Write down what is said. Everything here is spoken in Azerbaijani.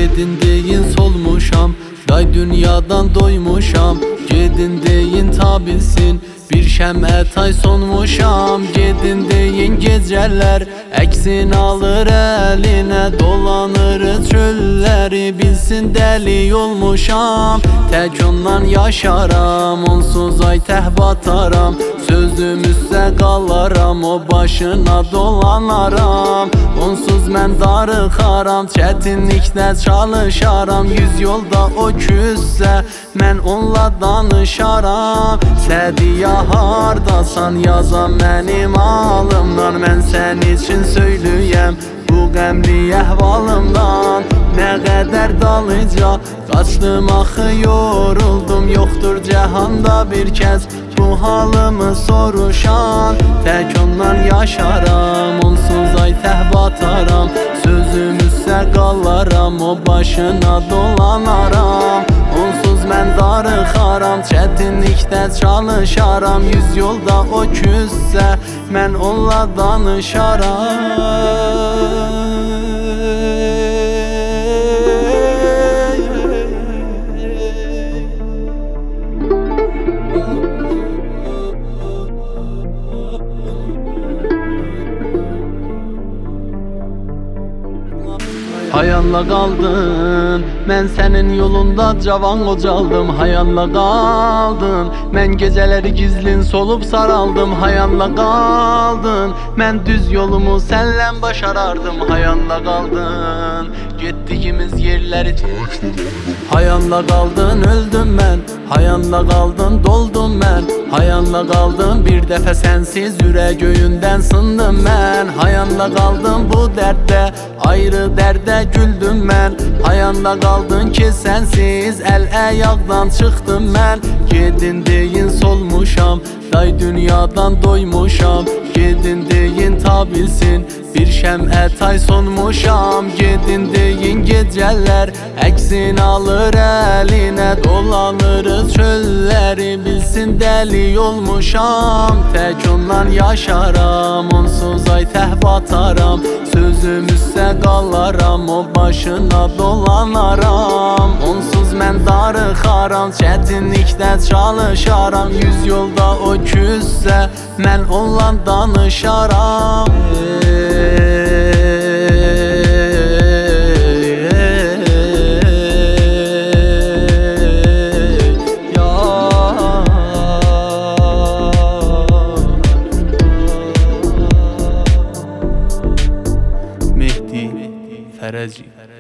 Gedin deyin solmuşam, day dünyadan doymuşam. Gedin deyin ta bilsin, bir şəmə tay sonmuşam. Gedin deyin geceler eksin alır eline, dolanır çölleri bilsin deli olmuşam. Tek ondan yaşaram, onsuz ay teh bataram. Sözümüzsə qalaram, o başına dolanaram. Onsuz mən darıxaram, çətinlikdə çalışaram. Yüz yolda o küssə, mən onunla danışaram. Sədiya hardasan yazam mənim alımdan. Mən sən için söylüyəm bu qəmli əhvalımdan. Nə qədər dalıca qaçdım axı yoruldum. Yoxdur cəhanda bir kəs bu halımı soruşan. Tək ondan yaşaram, onsuz ay teh bataram. Sözümüzsə qalaram, o başına dolanaram. Onsuz mən darıxaram, çətinlikdə çalışaram. Yüz yolda o küssə, mən onunla danışaram. Hayanla qaldın, mən sənin yolunda cavan qocaldım. Hayanla qaldın, mən gecələri gizlin solub saraldım. Hayanla qaldın, mən düz yolumu sənlə başarardım. Hayanla qaldın, getdiyimiz yerləri hayanla qaldın, öldüm mən. Hayanla qaldın, doldum mən. Hayanla qaldın, bir dəfə sənsiz ürək göyündən sındım mən. Hayanla qaldın, bu dərddə ayrı dərdə güldüm mən. Hayanla qaldın ki sənsiz əl-əyaqdan çıxdım mən. Gedin deyin solmuşam, day dünyadan doymuşam. Gedin deyin ta bilsin, bir şəmə tay sonmuşam. Gedin deyin gecələr əksin alır əlinə, dolanırız çölləri bilsin deli olmuşam. Tək ondan yaşaram, onsuz ay teh bataram. Sözümüzsə qalaram, o başına dolanaram. Onsuz mən darıxaram, çətinlikdə çalışaram. Yüz yolda o küssə, mən onunla danışaram. Mehdi Fərəci.